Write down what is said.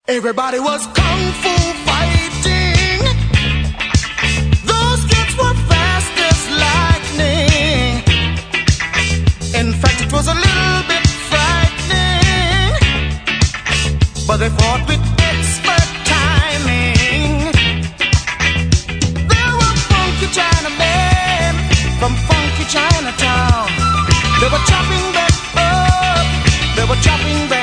Everybody was kung fu fighting. Those kids were fast as lightning. In fact, it was a little bit frightening, but they fought with expert timing. There were funky Chinamen from funky Chinatown. They were chopping that up. They were chopping that